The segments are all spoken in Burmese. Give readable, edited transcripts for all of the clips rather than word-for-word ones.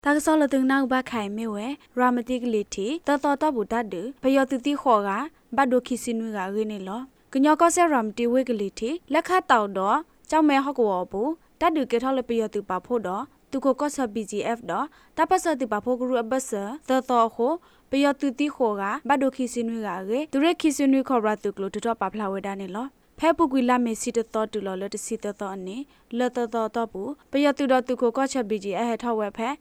တာကစောလတုံနောက်ဘခိုင်မဲဝဲရာမတိကလီတီတော်တော်ဘူတတ်ဒဘယောတူတီခေါ်ကဘတ်ဒိုခီစင်နွေကရင်းနေလောကညောကောဆဲရမ်တီဝဲကလီတီလက်ခတောက်တော့ကြောက်မဲဟော့ကောဘူးတတ်ဒူကေထော်လပယောတူပါဖို့တော့သူကိုကောဆာ BGF တော့တပတ်စတူပါဖို့ကရူအဘဆာတော်တော်ကိုပယောတူတီခေါ်ကဘတ်ဒိုခီစင်နွေကရသူရခီစင်နွေခေါ်ရတူကလိုတော်ပါဖလာဝဲတာနေလောဖဲပုကွေလာမေစီတတော်တူလော်လတစီတတော်အနေလတတော်တော့ဘူးပယတူတော်သူကိုကောချက်ဘီဂျီအဟထောက်ဝဲဖဲ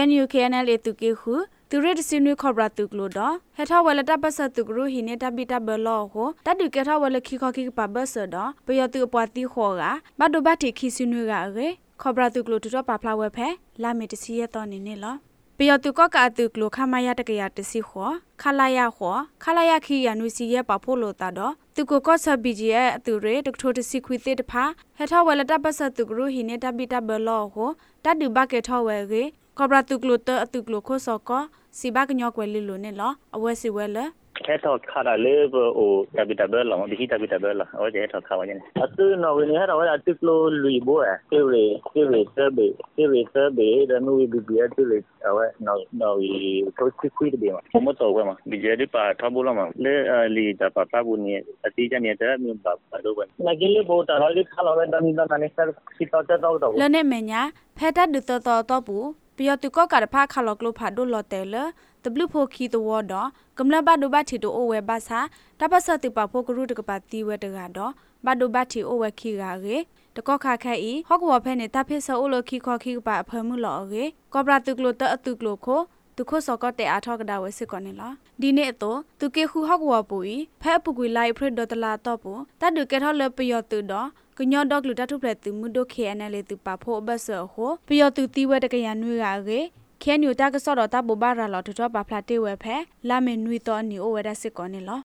KNL တူကေခုသူရစ်စင်းနွေခေါ်ဘရတူကလို့တော့ဟထောက်ဝဲလတပတ်စတူကရူဟိနေတပိတဘလောဟိုတတူကေထောက်ဝဲလခိခခိပဘဆတော့ပယတူပွားတီခေါ်ကဘတ်ဒိုဘတ်တီခီစင်းနွေကရေခေါ်ဘရတူကလို့တော်ပါဖလာဝဲဖဲလာမေတစီရတော်နေနေလောပယတူကောကအတူကလိုခမရတကရတစီခေါ်ခလာရခေါ်ခလာရခိရနွေစီရပါဖို့လို့တာတော့သူကိုကော့ဆာဘီဂျီရဲ့အတူရေဒကထိုတစီခွေတေတဖာဟထဝဲလတပတ်စတူကရူဟိနေတပိတဘလောဟိုတတူဘကေထောဝဲရေကောဘရတူကလိုတအတူကလိုခိုဆောကောစီဘကညောကွယ်လီလိုနေလောအဝဲစီဝဲလဲแค่ทอคาราเลบโอตาบิตาเบลล่ะดิฮิตาบิตาเบลล่ะโอเจทอคาว่าเนี่ยอะตุนอเวนี่ฮะเราอะตุกโลลุยโบอะเซเรเซเบดานูบิบิอะตุเลเอาไว้นอวีโตซิคุยเดมาผมโตกว่ามาบิเจดิปาทอบุลมาเลลีตาปาปาบุนี่อติจเนี่ยแต่มีบาปโดบันนาเกเลโบตาเราลิคาเราเวนดามิดานานิสสิตอเตตอตอလဲနေမညာဖဲတတ်ဒူတော်တော်ဘူးပယောတူကောကရဖာခါလောကလိုဖာဒိုလော်တဲလတဘလူဖိုခီတဝတော့ကမ္လဘဒိုဘတ်တီတိုအိုဝဲဘာသာတပတ်စတိပါဖိုကရုတကပါတီဝဲတကတော့ဘဒိုဘတ်တီအိုဝဲခီကရေတကောခါခဲဤဟော့ကဝဖဲနေတဖိဆောအိုလိုခီခေါ်ခီပါအဖမှုလော်ရေကောဘရာတုကလိုတအတုကလိုခိုသူခိုစောကတဲ့အားထောက်ကဒါဝဲစစ်ကောနေလားဒီနေ့တော့သူကေခုဟော့ကဝပူဤဖဲအပူကွေလိုက်ဖရဒတလာတော့ပူတတ်ဒူကေထော်လပယောတူတော့ကညော့ဒေါကလူတထုဖလက်သူမုဒို KNL သူပါဖို့ဘဆဟိုပယောတူတီဝဲတကရနွေကရေခဲညူတာကစောတော့တဘူဘာရာလော်တော်ပါဖလာတေဝဲဖဲလာမေနွေတော့အနီအိုဝဲဒစစ်ကောနေလော